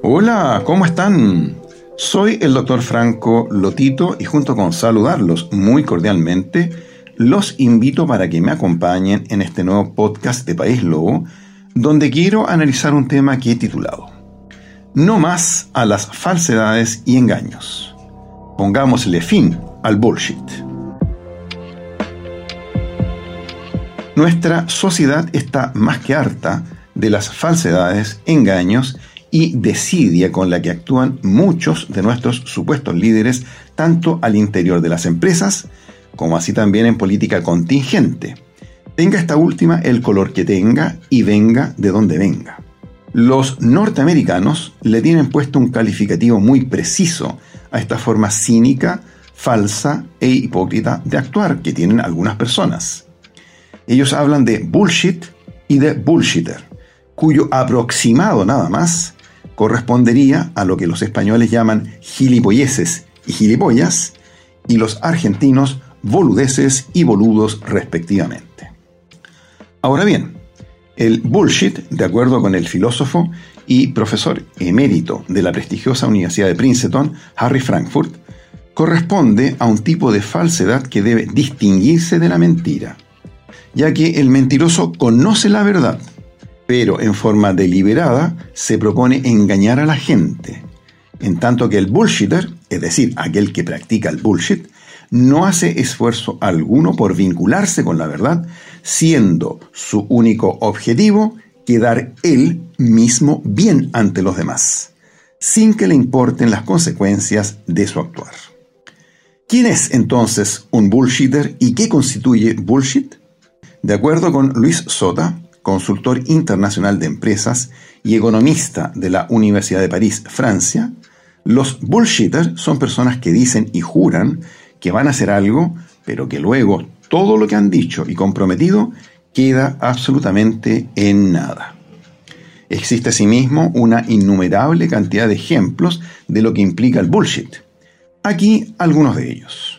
Hola, ¿cómo están? Soy el Dr. Franco Lotito y junto con saludarlos muy cordialmente, los invito para que me acompañen en este nuevo podcast de País Lobo, donde quiero analizar un tema que he titulado No más a las falsedades y engaños. Pongámosle fin al bullshit. Nuestra sociedad está más que harta de las falsedades, engaños y desidia con la que actúan muchos de nuestros supuestos líderes, tanto al interior de las empresas, como así también en política contingente. Tenga esta última el color que tenga y venga de donde venga. Los norteamericanos le tienen puesto un calificativo muy preciso a esta forma cínica, falsa e hipócrita de actuar que tienen algunas personas. Ellos hablan de bullshit y de bullshitter, cuyo aproximado nada más correspondería a lo que los españoles llaman gilipolleces y gilipollas, y los argentinos boludeces y boludos respectivamente. Ahora bien, el bullshit, de acuerdo con el filósofo y profesor emérito de la prestigiosa Universidad de Princeton, Harry Frankfurt, corresponde a un tipo de falsedad que debe distinguirse de la mentira, ya que el mentiroso conoce la verdad, pero en forma deliberada se propone engañar a la gente, en tanto que el bullshitter, es decir, aquel que practica el bullshit, no hace esfuerzo alguno por vincularse con la verdad, siendo su único objetivo quedar él mismo bien ante los demás, sin que le importen las consecuencias de su actuar. ¿Quién es entonces un bullshitter y qué constituye bullshit? De acuerdo con Luis Sota, consultor internacional de empresas y economista de la Universidad de París, Francia, los bullshitters son personas que dicen y juran que van a hacer algo, pero que luego todo lo que han dicho y comprometido queda absolutamente en nada. Existe asimismo una innumerable cantidad de ejemplos de lo que implica el bullshit. Aquí algunos de ellos.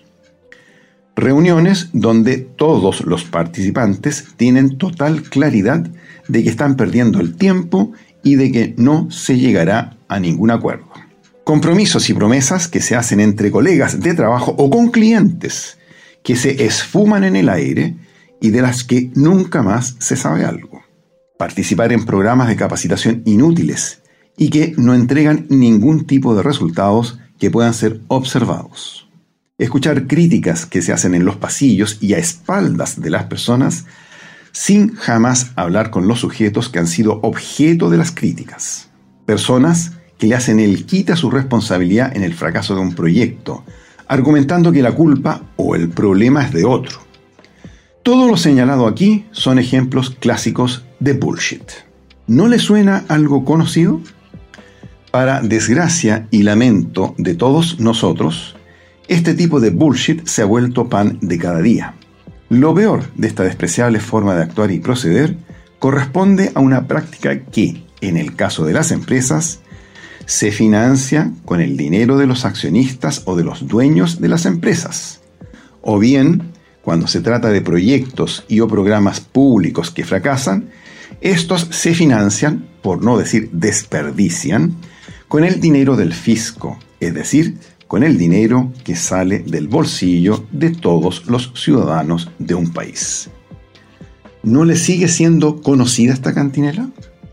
Reuniones donde todos los participantes tienen total claridad de que están perdiendo el tiempo y de que no se llegará a ningún acuerdo. Compromisos y promesas que se hacen entre colegas de trabajo o con clientes que se esfuman en el aire y de las que nunca más se sabe algo. Participar en programas de capacitación inútiles y que no entregan ningún tipo de resultados que puedan ser observados. Escuchar críticas que se hacen en los pasillos y a espaldas de las personas sin jamás hablar con los sujetos que han sido objeto de las críticas. Personas que le hacen el quite a su responsabilidad en el fracaso de un proyecto, argumentando que la culpa o el problema es de otro. Todo lo señalado aquí son ejemplos clásicos de bullshit. ¿No le suena algo conocido? Para desgracia y lamento de todos nosotros, este tipo de bullshit se ha vuelto pan de cada día. Lo peor de esta despreciable forma de actuar y proceder corresponde a una práctica que, en el caso de las empresas, se financia con el dinero de los accionistas o de los dueños de las empresas. O bien, cuando se trata de proyectos y o programas públicos que fracasan, estos se financian, por no decir desperdician, con el dinero del fisco, es decir, con el dinero que sale del bolsillo de todos los ciudadanos de un país. ¿No le sigue siendo conocida esta cantinela?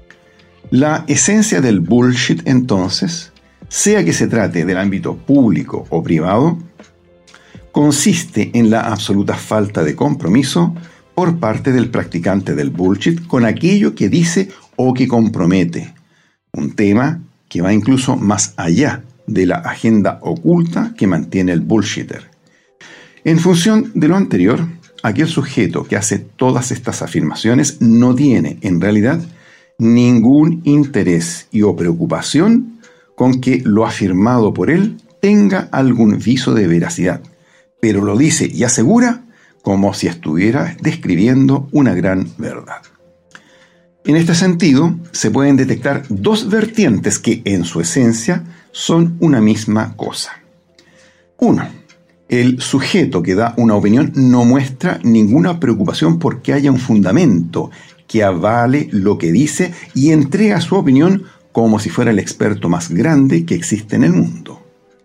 La esencia del bullshit, entonces, sea que se trate del ámbito público o privado, consiste en la absoluta falta de compromiso por parte del practicante del bullshit con aquello que dice o que compromete, un tema que va incluso más allá de la agenda oculta que mantiene el bullshitter. En función de lo anterior, aquel sujeto que hace todas estas afirmaciones no tiene, en realidad, ningún interés y o preocupación con que lo afirmado por él tenga algún viso de veracidad, pero lo dice y asegura como si estuviera describiendo una gran verdad. En este sentido, se pueden detectar dos vertientes que, en su esencia, son una misma cosa. 1. El sujeto que da una opinión no muestra ninguna preocupación porque haya un fundamento que avale lo que dice y entrega su opinión como si fuera el experto más grande que existe en el mundo.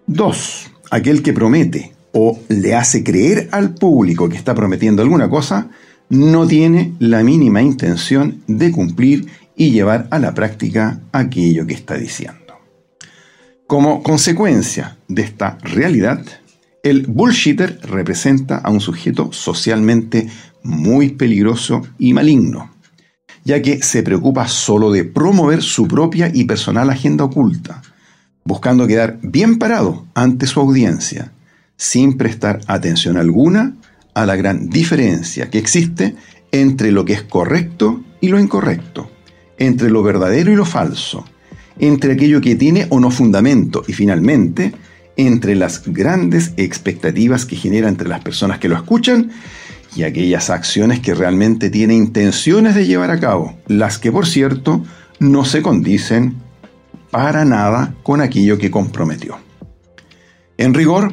2. Aquel que promete o le hace creer al público que está prometiendo alguna cosa, no tiene la mínima intención de cumplir y llevar a la práctica aquello que está diciendo. Como consecuencia de esta realidad, el bullshitter representa a un sujeto socialmente muy peligroso y maligno, ya que se preocupa solo de promover su propia y personal agenda oculta, buscando quedar bien parado ante su audiencia, sin prestar atención alguna a la gran diferencia que existe entre lo que es correcto y lo incorrecto, entre lo verdadero y lo falso, entre aquello que tiene o no fundamento y finalmente entre las grandes expectativas que genera entre las personas que lo escuchan y aquellas acciones que realmente tiene intenciones de llevar a cabo, las que por cierto no se condicen para nada con aquello que comprometió. En rigor,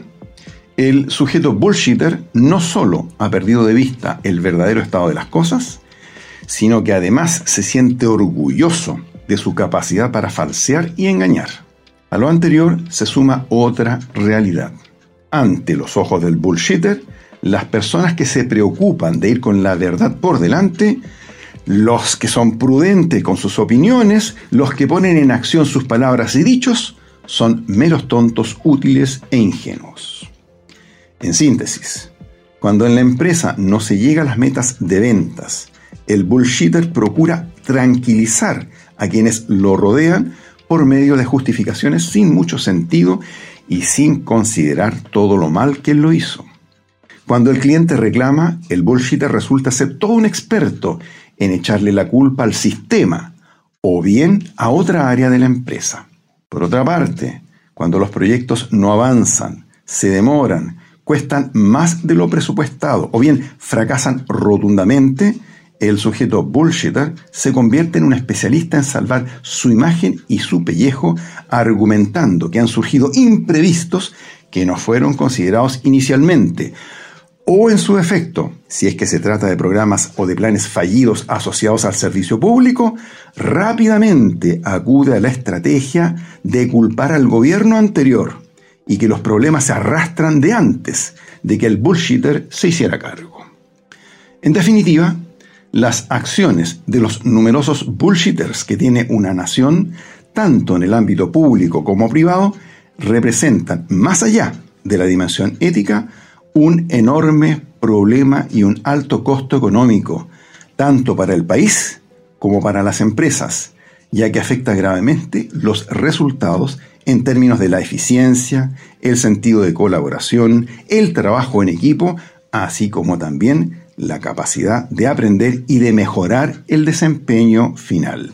el sujeto bullshitter no solo ha perdido de vista el verdadero estado de las cosas, sino que además se siente orgulloso de su capacidad para falsear y engañar. A lo anterior se suma otra realidad. Ante los ojos del bullshitter, las personas que se preocupan de ir con la verdad por delante, los que son prudentes con sus opiniones, los que ponen en acción sus palabras y dichos, son meros tontos útiles e ingenuos. En síntesis, cuando en la empresa no se llega a las metas de ventas, el bullshitter procura tranquilizar a quienes lo rodean por medio de justificaciones sin mucho sentido y sin considerar todo lo mal que él lo hizo. Cuando el cliente reclama, el bullshitter resulta ser todo un experto en echarle la culpa al sistema o bien a otra área de la empresa. Por otra parte, cuando los proyectos no avanzan, se demoran, cuestan más de lo presupuestado o bien fracasan rotundamente, el sujeto bullshitter se convierte en un especialista en salvar su imagen y su pellejo, argumentando que han surgido imprevistos que no fueron considerados inicialmente, o en su defecto, si es que se trata de programas o de planes fallidos asociados al servicio público, rápidamente acude a la estrategia de culpar al gobierno anterior y que los problemas se arrastran de antes de que el bullshitter se hiciera cargo. En definitiva, las acciones de los numerosos bullshitters que tiene una nación, tanto en el ámbito público como privado, representan, más allá de la dimensión ética, un enorme problema y un alto costo económico, tanto para el país como para las empresas, ya que afecta gravemente los resultados en términos de la eficiencia, el sentido de colaboración, el trabajo en equipo, así como también la capacidad de aprender y de mejorar el desempeño final.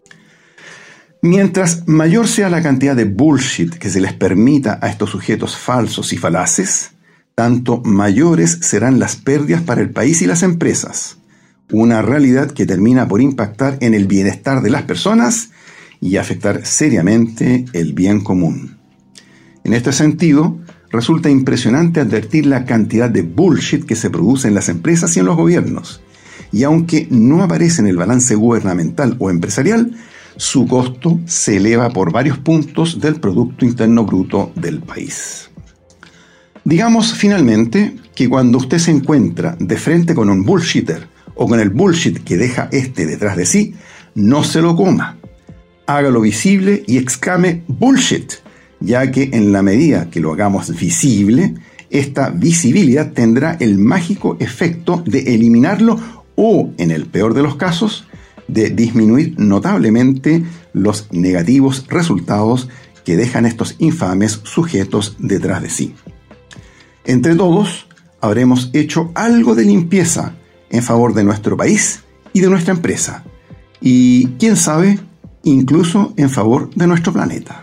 Mientras mayor sea la cantidad de bullshit que se les permita a estos sujetos falsos y falaces, tanto mayores serán las pérdidas para el país y las empresas, una realidad que termina por impactar en el bienestar de las personas y afectar seriamente el bien común. En este sentido, resulta impresionante advertir la cantidad de bullshit que se produce en las empresas y en los gobiernos, y aunque no aparece en el balance gubernamental o empresarial, su costo se eleva por varios puntos del Producto Interno Bruto del país. Digamos finalmente que cuando usted se encuentra de frente con un bullshitter o con el bullshit que deja detrás de sí, no se lo coma. Hágalo visible y exclame bullshit, ya que en la medida que lo hagamos visible, esta visibilidad tendrá el mágico efecto de eliminarlo o, en el peor de los casos, de disminuir notablemente los negativos resultados que dejan estos infames sujetos detrás de sí. Entre todos, habremos hecho algo de limpieza en favor de nuestro país y de nuestra empresa, y, quién sabe, incluso en favor de nuestro planeta.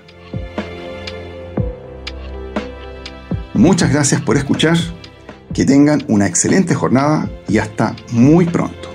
Muchas gracias por escuchar, que tengan una excelente jornada y hasta muy pronto.